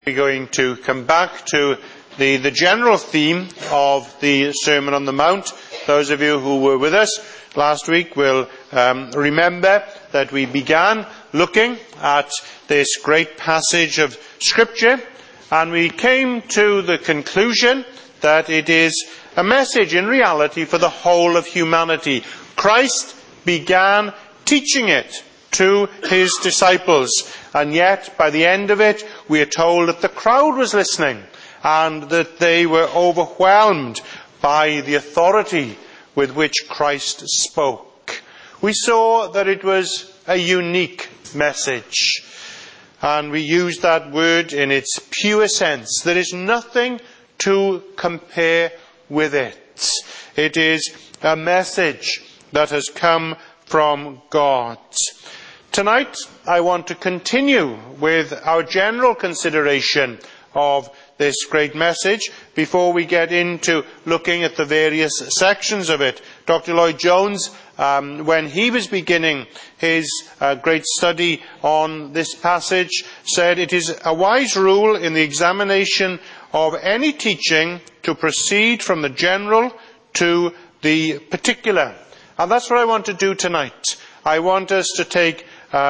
We're going to come back to the general theme of the Sermon on the Mount. Those of you who were with us last week will remember that we began looking at this great passage of Scripture, and we came to the conclusion that it is a message in reality for the whole of humanity. Christ began teaching it to his disciples, and yet by the end of it we are told that the crowd was listening and that they were overwhelmed by the authority with which Christ spoke. We saw that it was a unique message, and we used that word in its pure sense. There is nothing to compare with it. It is a message that has come from God. Tonight, I want to continue with our general consideration of this great message before we get into looking at the various sections of it. Dr. Lloyd Jones, when he was beginning his great study on this passage, said it is a wise rule in the examination of any teaching to proceed from the general to the particular. And that's what I want to do tonight. I want us to take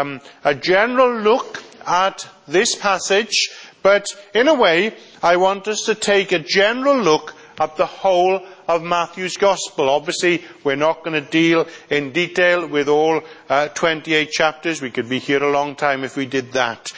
a general look at this passage, but in a way I want us to take a general look at the whole of Matthew's Gospel. Obviously we're not going to deal in detail with all 28 chapters. We could be here a long time if we did that.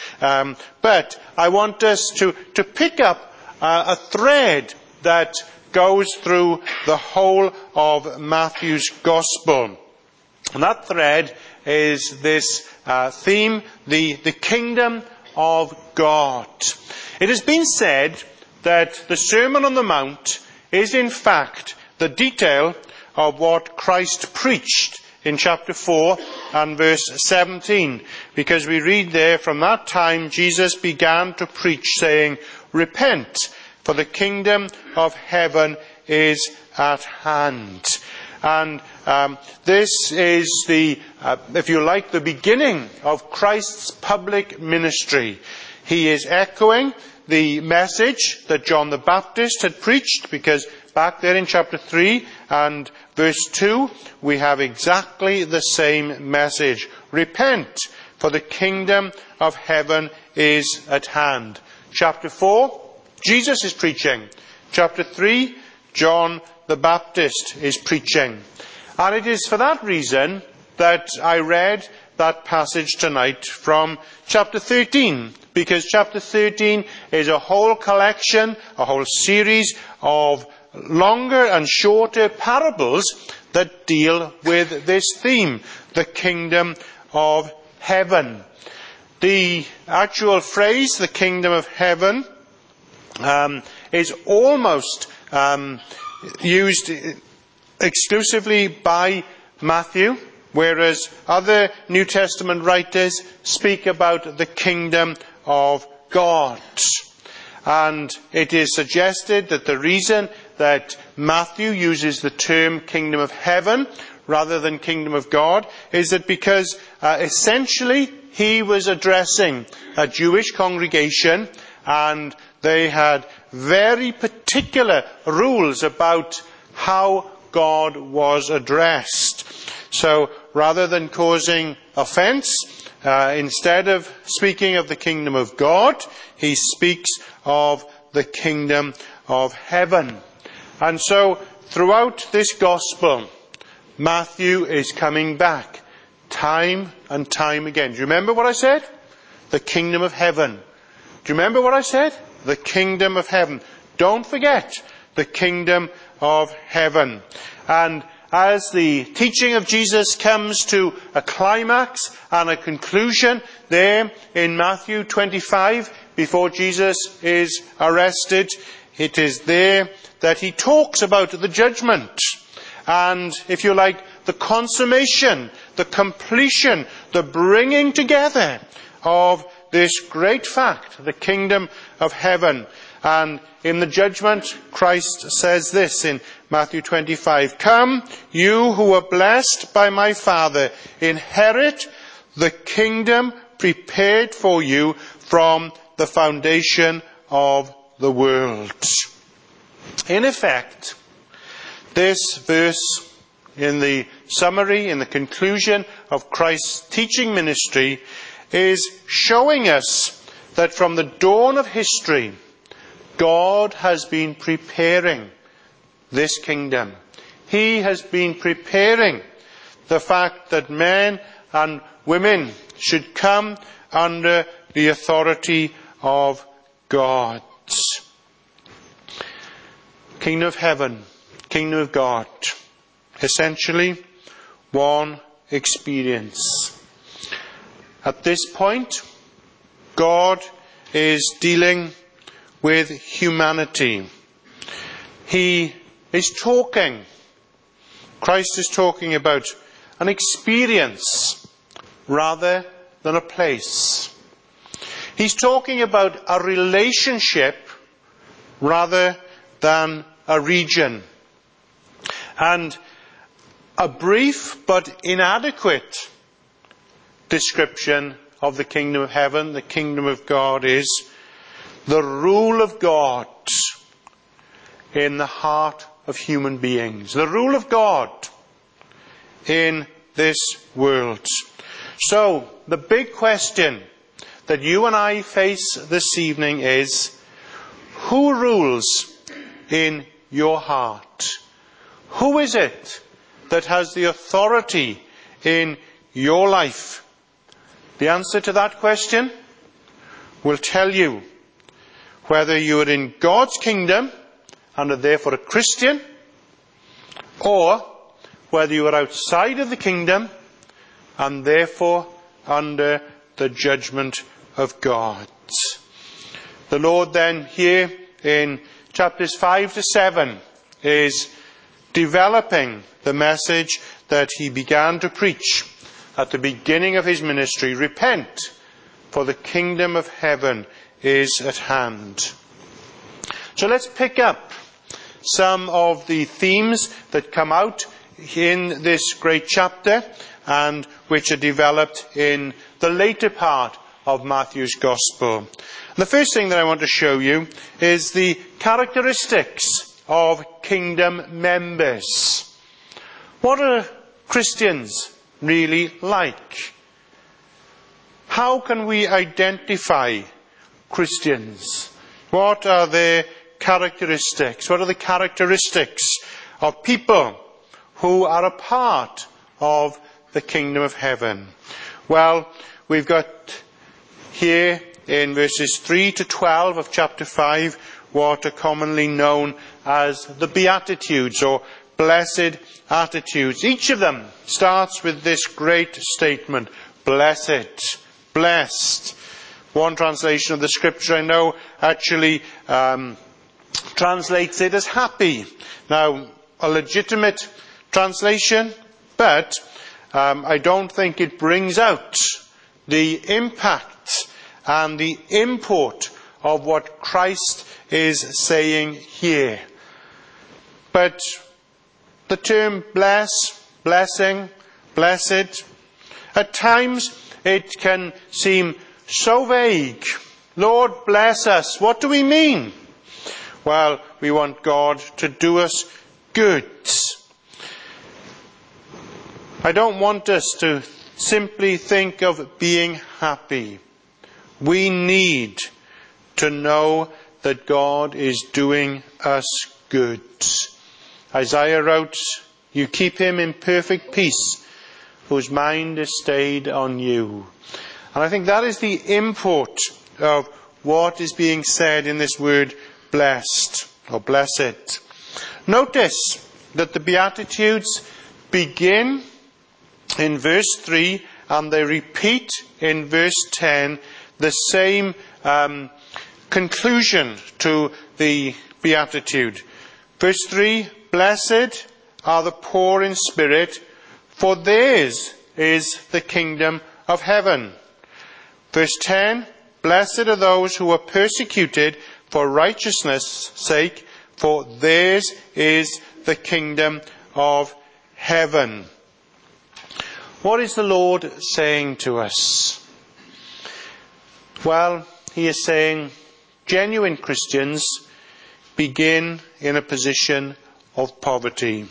But I want us to pick up a thread that goes through the whole of Matthew's Gospel. And that thread is this theme, the kingdom of God. It has been said that the Sermon on the Mount is in fact the detail of what Christ preached in chapter 4 and verse 17, because we read there, from that time Jesus began to preach, saying, "Repent, for the kingdom of heaven is at hand." And this is if you like, the beginning of Christ's public ministry. He is echoing the message that John the Baptist had preached, because back there in chapter 3 and verse 2, we have exactly the same message. Repent, for the kingdom of heaven is at hand. Chapter 4, Jesus is preaching. Chapter 3, John the Baptist is preaching. And it is for that reason that I read that passage tonight from chapter 13, because chapter 13 is a whole collection, a whole series of longer and shorter parables that deal with this theme, the kingdom of heaven. The actual phrase, the kingdom of heaven, is almost used exclusively by Matthew, whereas other New Testament writers speak about the kingdom of God. And it is suggested that the reason that Matthew uses the term kingdom of heaven rather than kingdom of God is that because essentially he was addressing a Jewish congregation, and they had very particular rules about how God was addressed. So rather than causing offense, instead of speaking of the kingdom of God, he speaks of the kingdom of heaven. And so throughout this gospel, Matthew is coming back time and time again. Do you remember what I said? The kingdom of heaven. Do you remember what I said? The kingdom of heaven. Don't forget the kingdom of heaven. And as the teaching of Jesus comes to a climax and a conclusion there in Matthew 25, before Jesus is arrested, it is there that he talks about the judgment. And, if you like, the consummation, the completion, the bringing together of this great fact, the kingdom of heaven. And in the judgment, Christ says this in Matthew 25, "Come, you who are blessed by my Father, inherit the kingdom prepared for you from the the foundation of the world. In effect, this verse, in the summary, in the conclusion of Christ's teaching ministry, is showing us that from the dawn of history, God has been preparing this kingdom. He has been preparing the fact that men and women should come under the authority of God. Kingdom of heaven, kingdom of God. Essentially, one experience. At this point, God is dealing with humanity. He is talking. Christ is talking about an experience rather than a place. He's talking about a relationship rather than a region. And a brief but inadequate description of the kingdom of heaven, the kingdom of God, is the rule of God in the heart of human beings. The rule of God in this world. So, the big question that you and I face this evening is, who rules in your heart? Who is it that has the authority in your life? The answer to that question will tell you whether you are in God's kingdom and are therefore a Christian, or whether you are outside of the kingdom and therefore under the judgment of God. The Lord then here in chapters 5 to 7 is developing the message that he began to preach at the beginning of his ministry. Repent, for the kingdom of heaven is at hand. So let's pick up some of the themes that come out in this great chapter and which are developed in the later part of Matthew's Gospel. The first thing that I want to show you is the characteristics of kingdom members. What are Christians really like? How can we identify Christians? What are their characteristics? What are the characteristics of people who are a part of the kingdom of heaven? Well, we've got here in verses 3 to 12 of chapter 5 what are commonly known as the Beatitudes, or blessed attitudes. Each of them starts with this great statement: blessed, blessed. One translation of the scripture I know actually translates it as happy. Now, a legitimate translation, but I don't think it brings out the impact and the import of what Christ is saying here. But the term bless, blessing, blessed, at times it can seem so vague. Lord, bless us. What do we mean? Well, we want God to do us good. I don't want us to simply think of being happy. We need to know that God is doing us good. Isaiah wrote, "You keep him in perfect peace, whose mind is stayed on you." And I think that is the import of what is being said in this word blessed or blessed. Notice that the Beatitudes begin in verse 3 and they repeat in verse 10 the same conclusion to the Beatitude. Verse 3, blessed are the poor in spirit, for theirs is the kingdom of heaven. Verse 10, blessed are those who are persecuted for righteousness' sake, for theirs is the kingdom of heaven. What is the Lord saying to us? Well, he is saying genuine Christians begin in a position of poverty.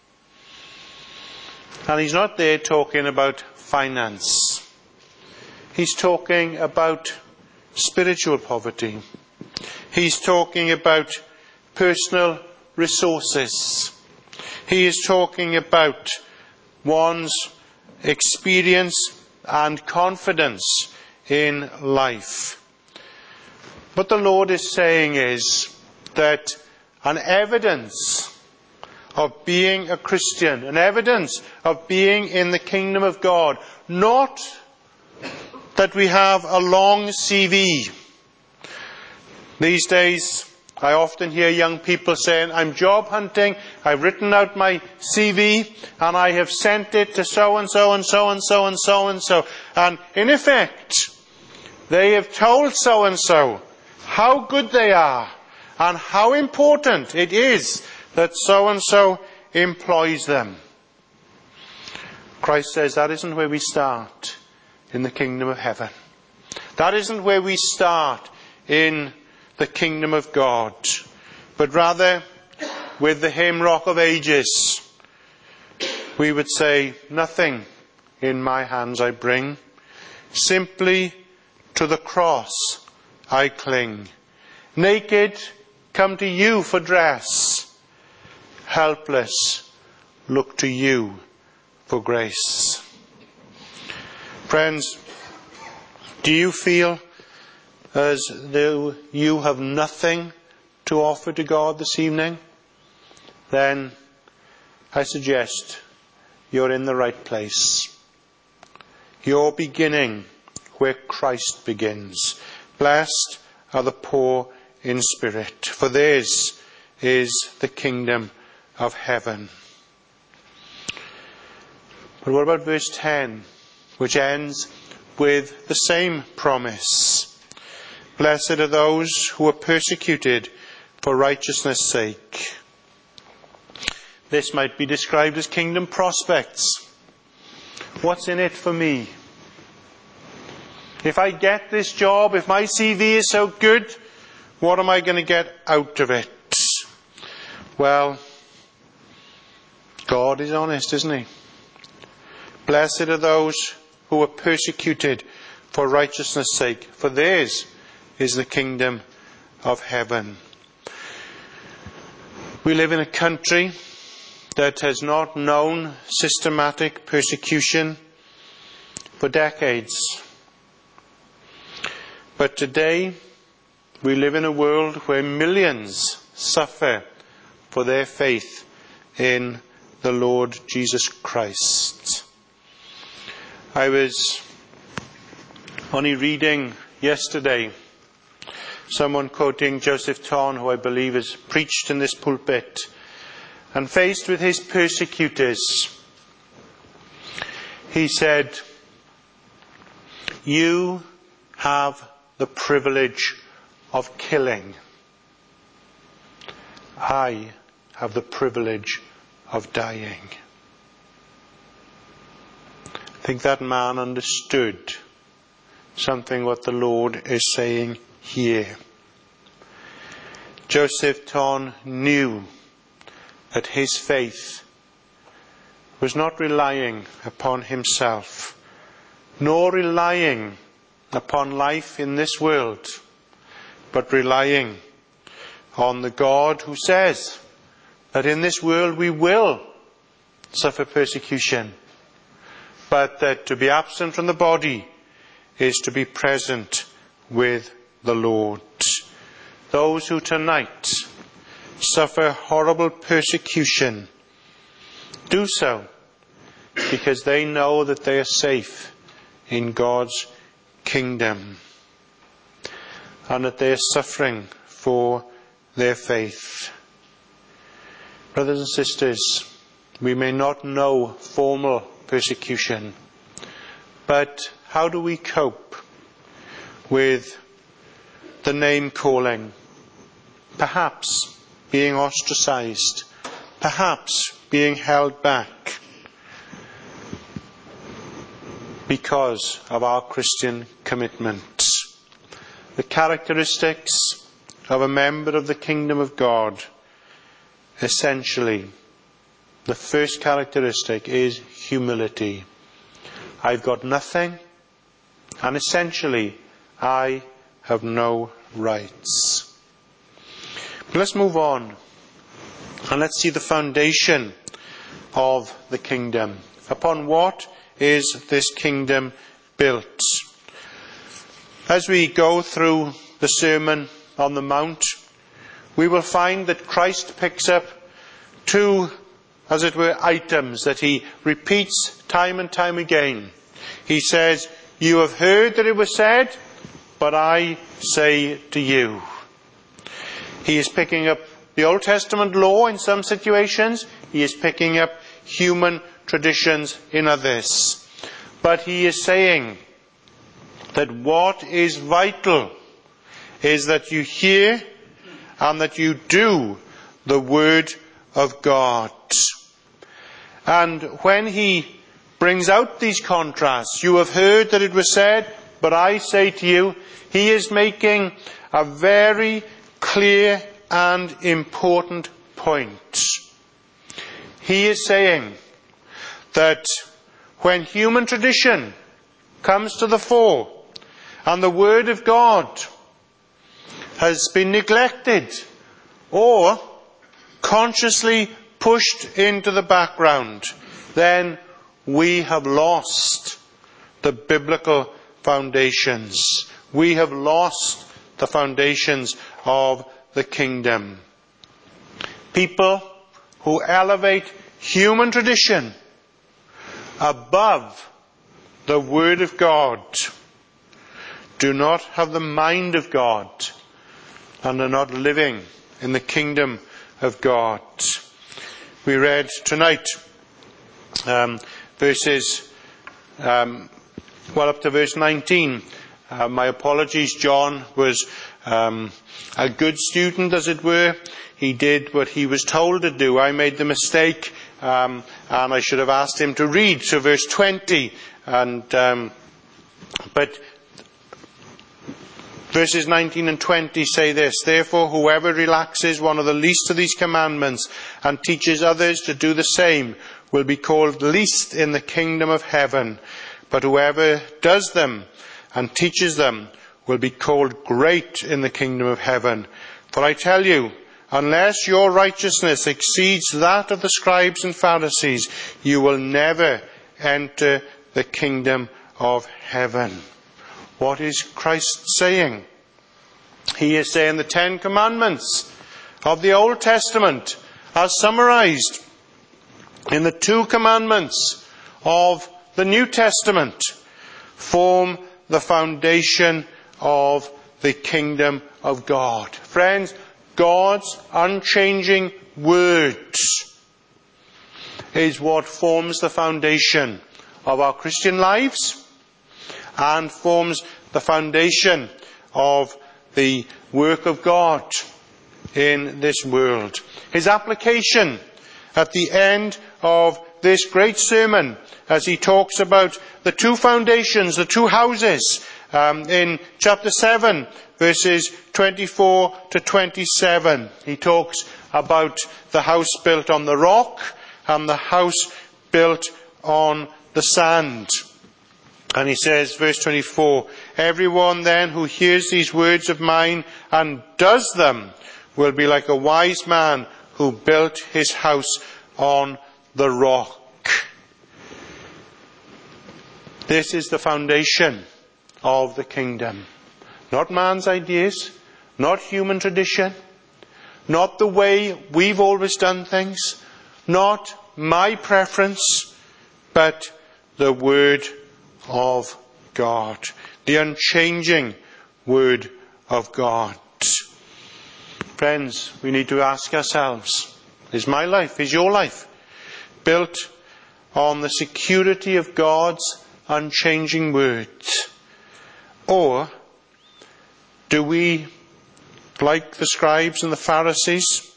And he's not there talking about finance. He's talking about spiritual poverty. He's talking about personal resources. He is talking about one's experience and confidence in life. What the Lord is saying is that an evidence of being a Christian, an evidence of being in the kingdom of God, not that we have a long CV. These days, I often hear young people saying, I'm job hunting, I've written out my CV, and I have sent it to so-and-so and so-and-so and so-and-so. And in effect, they have told so-and-so how good they are and how important it is that so-and-so employs them. Christ says that isn't where we start in the kingdom of heaven. That isn't where we start in the kingdom of God, but rather with the hymn Rock of Ages, we would say, nothing in my hands I bring, simply to the cross I cling. Naked, come to you for dress. Helpless, look to you for grace. Friends, do you feel as though you have nothing to offer to God this evening? Then I suggest you're in the right place. You're beginning where Christ begins. Blessed are the poor in spirit, for theirs is the kingdom of heaven. But what about verse 10, which ends with the same promise? Blessed are those who are persecuted for righteousness' sake. This might be described as kingdom prospects. What's in it for me? If I get this job, if my CV is so good, what am I going to get out of it? Well, God is honest, isn't he? Blessed are those who are persecuted for righteousness' sake, for theirs is the kingdom of heaven. We live in a country that has not known systematic persecution for decades. But today, we live in a world where millions suffer for their faith in the Lord Jesus Christ. I was only reading yesterday someone quoting Joseph Ton, who I believe has preached in this pulpit, and faced with his persecutors, he said, "You have the privilege of killing. I have the privilege of dying." I think that man understood something what the Lord is saying here. Joseph Ton knew that his faith was not relying upon himself, nor relying upon life in this world, but relying on the God who says that in this world we will suffer persecution, but that to be absent from the body is to be present with the Lord. Those who tonight suffer horrible persecution do so because they know that they are safe in God's kingdom and that they are suffering for their faith. Brothers and sisters, we may not know formal persecution, but how do we cope with the name calling? Perhaps being ostracized, perhaps being held back because of our Christian commitment. the characteristics of a member of the kingdom of God, essentially, the first characteristic is humility. I've got nothing, and essentially, I have no rights. But let's move on, and let's see the foundation of the kingdom. Upon what is this kingdom built? As we go through the Sermon on the Mount, we will find that Christ picks up two, as it were, items that he repeats time and time again. He says, "You have heard that it was said, but I say to you." He is picking up the Old Testament law in some situations. He is picking up human traditions in others. But he is saying that what is vital is that you hear and that you do the Word of God. And when he brings out these contrasts, "You have heard that it was said, but I say to you," he is making a very clear and important point. He is saying that when human tradition comes to the fore and the Word of God has been neglected or consciously pushed into the background, then we have lost the biblical foundations. We have lost the foundations of the kingdom. People who elevate human tradition above the Word of God do not have the mind of God and are not living in the kingdom of God. We read tonight verses up to verse 19. My apologies, John was a good student, as it were. He did what he was told to do. I made the mistake, and I should have asked him to read to verse 20. But verses 19 and 20 say this: "Therefore, whoever relaxes one of the least of these commandments and teaches others to do the same will be called least in the kingdom of heaven. But whoever does them and teaches them will be called great in the kingdom of heaven. For I tell you, unless your righteousness exceeds that of the scribes and Pharisees, you will never enter the kingdom of heaven." What is Christ saying? He is saying the 10 Commandments of the Old Testament are summarized in the 2 commandments of the New Testament, form the foundation of the kingdom of God. Friends, God's unchanging Word is what forms the foundation of our Christian lives and forms the foundation of the work of God in this world. His application at the end of this great sermon, as he talks about the 2 foundations, the 2 houses, in chapter 7, verses 24 to 27. He talks about the house built on the rock and the house built on the sand. And he says, verse 24, "Everyone then who hears these words of mine and does them will be like a wise man who built his house on the rock." This is the foundation of the kingdom. Not man's ideas, not human tradition, not the way we've always done things, not my preference, but the Word of God, the unchanging Word of God. Friends, we need to ask ourselves, is my life, is your life built on the security of God's unchanging Word? Or do we, like the scribes and the Pharisees,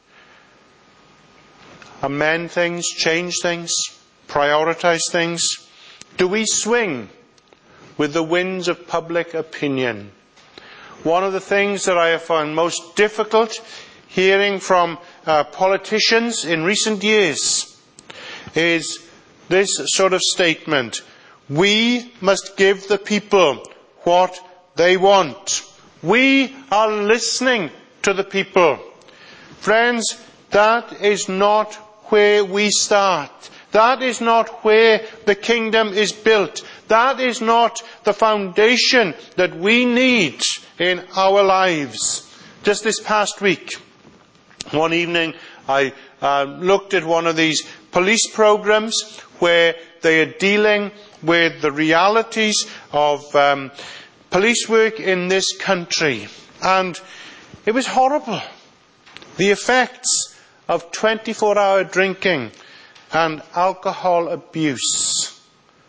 amend things, change things, prioritize things? Do we swing with the winds of public opinion? One of the things that I have found most difficult hearing from politicians in recent years is this sort of statement: we must give the people what they want. We are listening to the people. Friends, that is not where we start. That is not where the kingdom is built. That is not the foundation that we need in our lives. Just this past week, one evening, I looked at one of these police programs where they are dealing with the realities of police work in this country. And it was horrible. The effects of 24-hour drinking and alcohol abuse,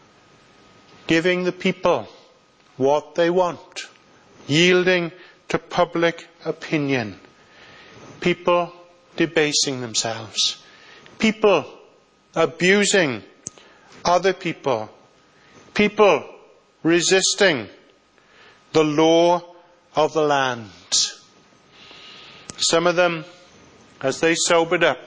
giving the people what they want, yielding to public opinion, people debasing themselves, people abusing other people, people resisting the law of the land. Some of them, as they sobered up,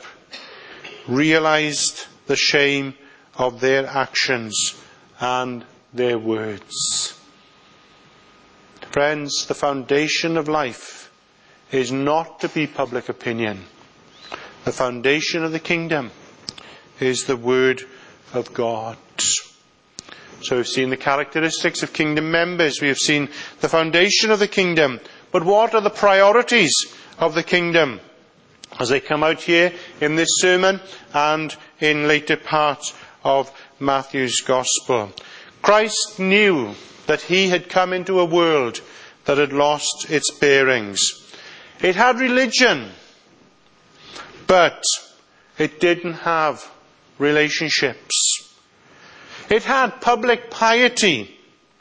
realized the shame of their actions and their words. Friends, the foundation of life is not to be public opinion. The foundation of the kingdom is the Word of God. So we've seen the characteristics of kingdom members. We have seen the foundation of the kingdom. But what are the priorities of the kingdom as they come out here in this sermon and in later parts of Matthew's Gospel? Christ knew that he had come into a world that had lost its bearings. It had religion, but it didn't have relationships. It had public piety,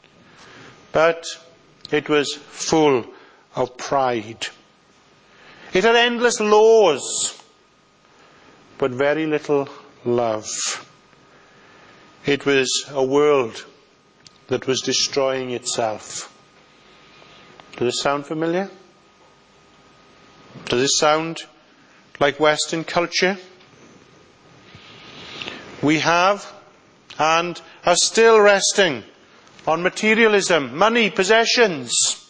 but it was full of pride. It had endless laws, but very little love. It was a world that was destroying itself. Does this sound familiar? Does it sound like Western culture? We have and are still resting on materialism, money, possessions,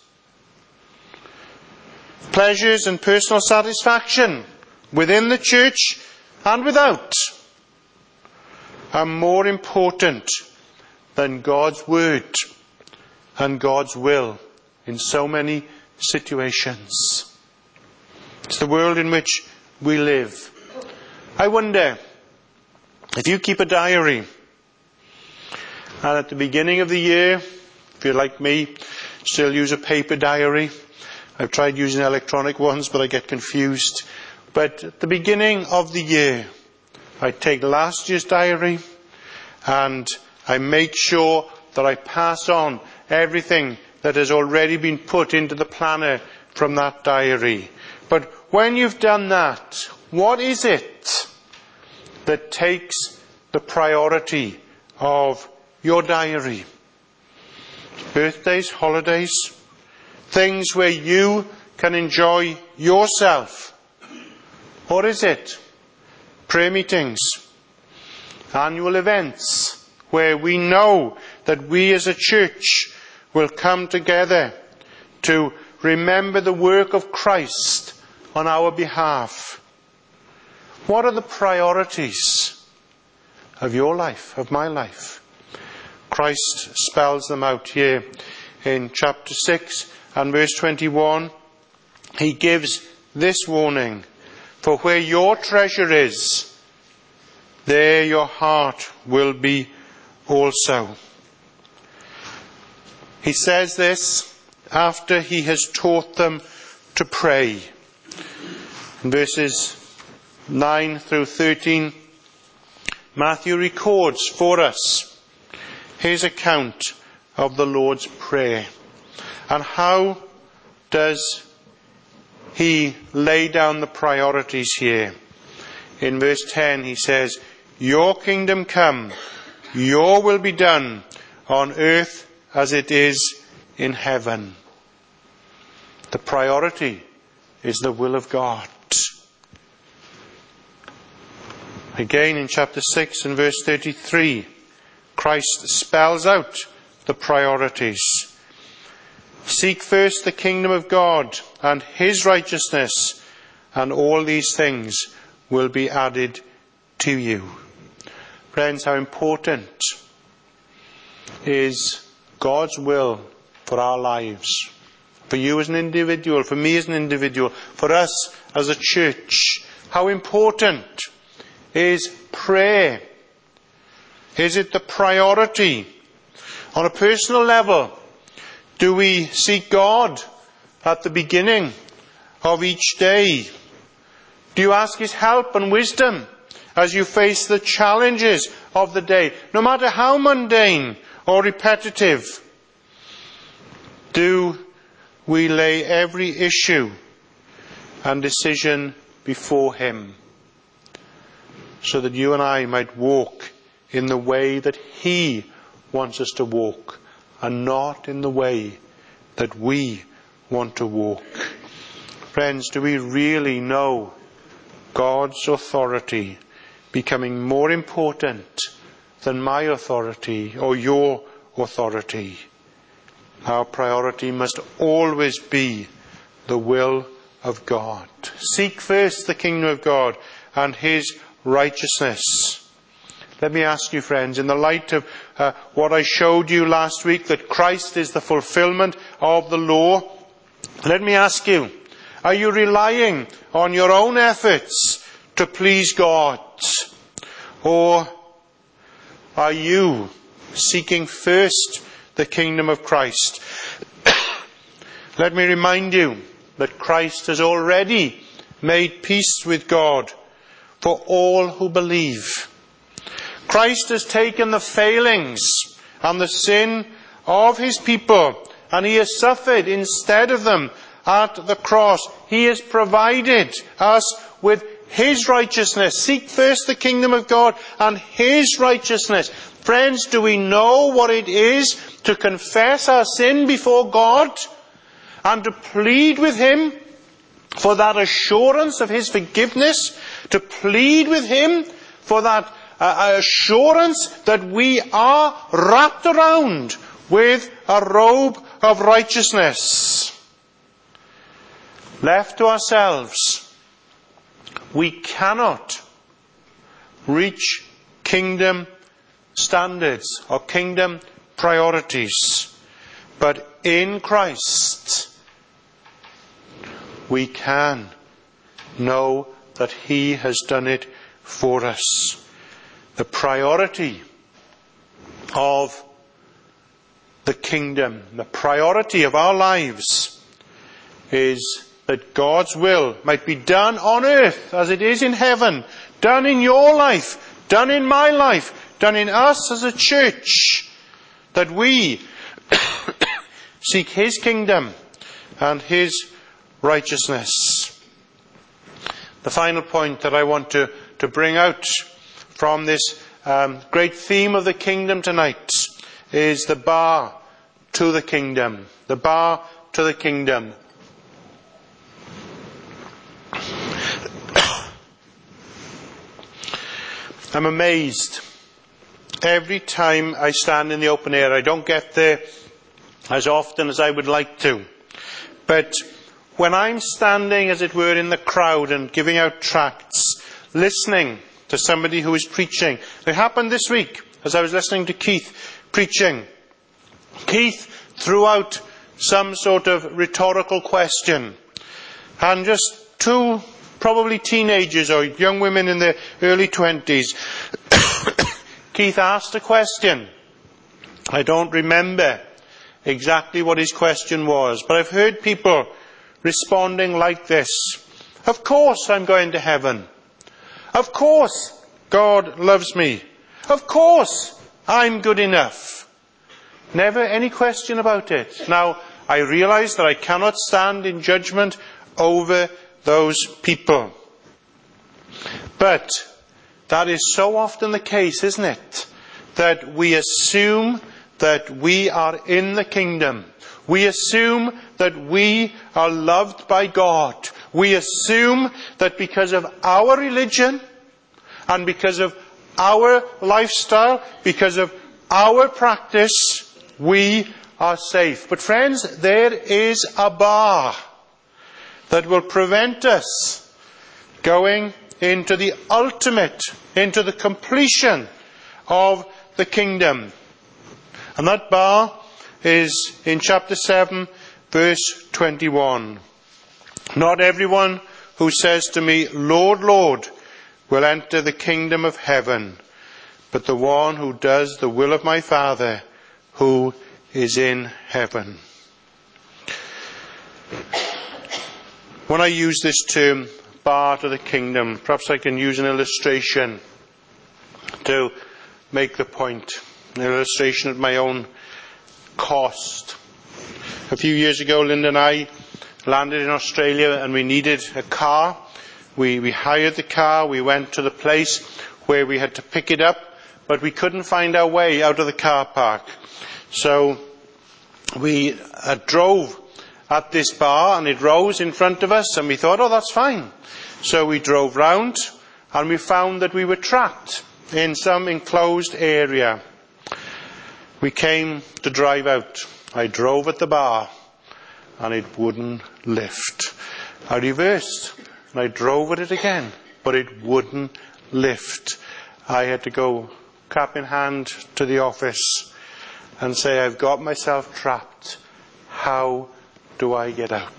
pleasures and personal satisfaction within the church and without are more important than God's word and God's will in so many situations. It's the world in which we live. I wonder if you keep a diary, and at the beginning of the year, if you're like me, still use a paper diary. I've tried using electronic ones, but I get confused. But at the beginning of the year, I take last year's diary and I make sure that I pass on everything that has already been put into the planner from that diary. But when you've done that, what is it that takes the priority of your diary? Birthdays, holidays, things where you can enjoy yourself? Or is it prayer meetings, annual events, where we know that we as a church will come together to remember the work of Christ on our behalf? What are the priorities of your life, of my life? Christ spells them out here in chapter 6 and verse 21. He gives this warning: for where your treasure is, there your heart will be also. He says this after he has taught them to pray. In verses 9 through 13, Matthew records for us his account of the Lord's Prayer. And how does he lay down the priorities here? In verse 10 he says, your kingdom come, your will be done on earth as it is in heaven. The priority is the will of God. Again in chapter 6 and verse 33, Christ spells out the priorities. Seek first the kingdom of God and his righteousness, and all these things will be added to you. Friends, how important is God's will for our lives? For you as an individual, for me as an individual, for us as a church. How important is prayer? Is it the priority? On a personal level, do we seek God at the beginning of each day? Do you ask his help and wisdom as you face the challenges of the day, no matter how mundane or repetitive? Do we lay every issue and decision before him, so that you and I might walk in the way that he wants us to walk, and not in the way that we want to walk? Friends, do we really know God's authority becoming more important than my authority or your authority? Our priority must always be the will of God. Seek first the kingdom of God and his righteousness. Let me ask you, friends, in the light of what I showed you last week, that Christ is the fulfillment of the law, let me ask you, are you relying on your own efforts to please God? Or are you seeking first the kingdom of Christ? Let me remind you that Christ has already made peace with God for all who believe. Christ has taken the failings and the sin of his people, and he has suffered instead of them at the cross. He has provided us with his righteousness. Seek first the kingdom of God and his righteousness. Friends, do we know what it is to confess our sin before God and to plead with him for that assurance of his forgiveness? To plead with him for that assurance that we are wrapped around with a robe of righteousness. Left to ourselves, we cannot reach kingdom standards or kingdom priorities. But in Christ, we can know that he has done it for us. The priority of the kingdom, the priority of our lives, is that God's will might be done on earth as it is in heaven, done in your life, done in my life, done in us as a church, that we seek his kingdom and his righteousness. The final point that I want to bring out from this great theme of the kingdom tonight is the bar to the kingdom. The bar to the kingdom. I'm amazed every time I stand in the open air. I don't get there as often as I would like to. But when I'm standing, as it were, in the crowd and giving out tracts, listening to somebody who is preaching. It happened this week as I was listening to Keith preaching. Keith threw out some sort of rhetorical question, and just two probably teenagers or young women in their early 20s. Keith asked a question. I don't remember exactly what his question was, but I've heard people responding like this. Of course I'm going to heaven. Of course God loves me. Of course I'm good enough. Never any question about it. Now, I realise that I cannot stand in judgment over those people. But that is so often the case, isn't it? That we assume that we are in the kingdom. We assume that we are loved by God. We assume that because of our religion and because of our lifestyle, because of our practice, we are safe. But friends, there is a bar that will prevent us going into the ultimate, into the completion of the kingdom. And that bar is in chapter 7, verse 21. Not everyone who says to me, Lord, Lord, will enter the kingdom of heaven, but the one who does the will of my Father who is in heaven. When I use this term, bar to the kingdom, perhaps I can use an illustration to make the point. An illustration at my own cost. A few years ago, Linda and I landed in Australia and we needed a car. We hired the car, we went to the place where we had to pick it up, but we couldn't find our way out of the car park. So we drove at this bar and it rose in front of us and we thought, oh, that's fine. So we drove round and we found that we were trapped in some enclosed area. We came to drive out. I drove at the bar and it wouldn't lift. I reversed and I drove at it again, but it wouldn't lift. I had to go cap in hand to the office and say, I've got myself trapped. How do I get out?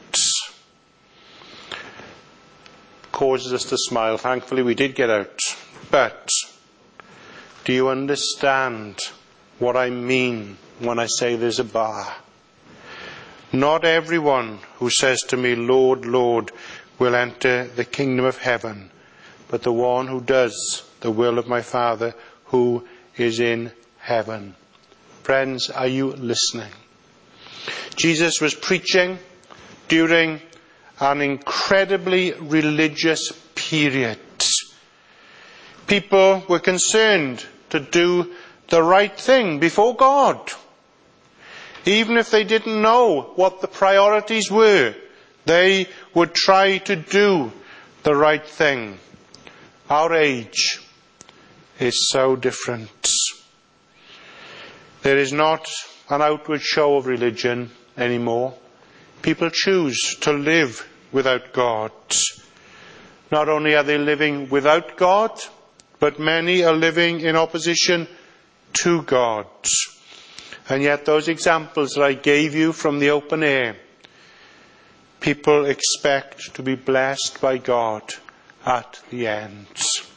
Causes us to smile. Thankfully we did get out. But do you understand what I mean when I say there's a bar? Not everyone who says to me, Lord, Lord, will enter the kingdom of heaven, but the one who does the will of my Father who is in heaven. Friends, are you listening? Jesus was preaching during an incredibly religious period. People were concerned to do the right thing before God. Even if they didn't know what the priorities were, they would try to do the right thing. Our age is so different. There is not an outward show of religion anymore. People choose to live without God. Not only are they living without God, but many are living in opposition to God. And yet those examples that I gave you from the open air, people expect to be blessed by God at the end.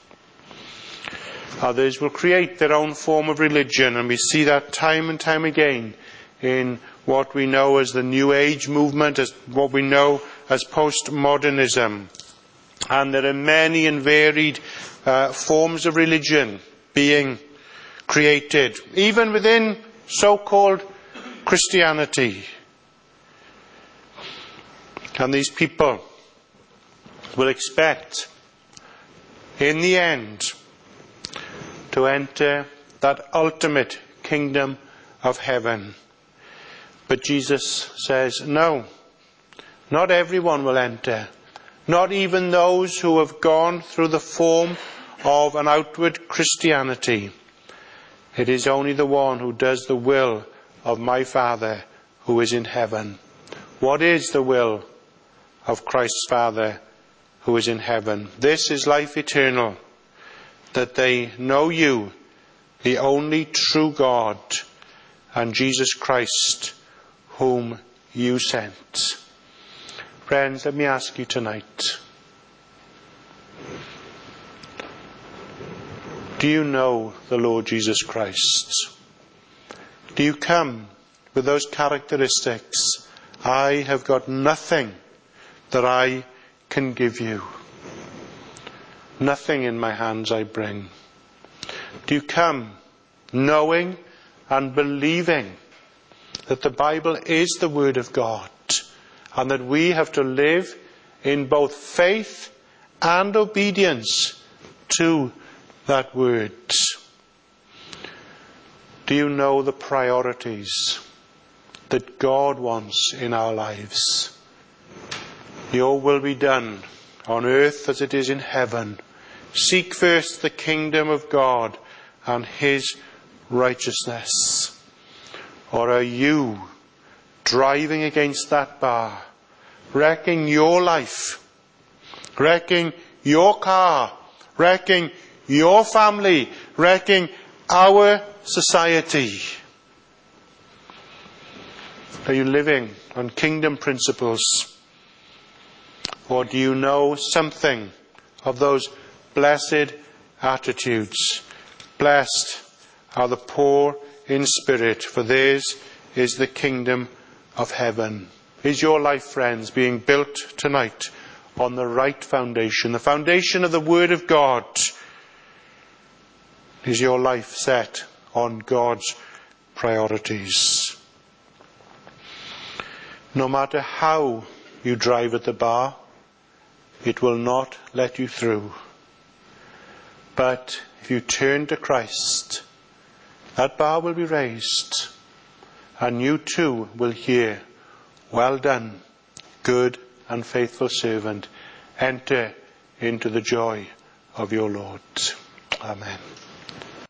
Others will create their own form of religion, and we see that time and time again in what we know as the New Age movement, as what we know as postmodernism. And there are many and varied forms of religion being created, even within so-called Christianity. And these people will expect, in the end, to enter that ultimate kingdom of heaven. But Jesus says, no, not everyone will enter. Not even those who have gone through the form of an outward Christianity. It is only the one who does the will of my Father who is in heaven. What is the will of Christ's Father who is in heaven? This is life eternal, that they know you, the only true God, and Jesus Christ, whom you sent. Friends, let me ask you tonight, do you know the Lord Jesus Christ? Do you come with those characteristics? I have got nothing that I can give you. Nothing in my hands I bring. Do you come knowing and believing that the Bible is the Word of God, and that we have to live in both faith and obedience to that Word? Do you know the priorities that God wants in our lives? Your will be done on earth as it is in heaven. Seek first the kingdom of God and his righteousness. Or are you driving against that bar, wrecking your life, wrecking your car, wrecking your family, wrecking our society? Are you living on kingdom principles? Or do you know something of those blessed attitudes? Blessed are the poor in spirit, for theirs is the kingdom of heaven. Is your life, friends, being built tonight on the right foundation, the foundation of the Word of God? Is your life set on God's priorities? No matter how you drive at the bar, it will not let you through. But if you turn to Christ, that bar will be raised, and you too will hear, "Well done, good and faithful servant. Enter into the joy of your Lord." Amen.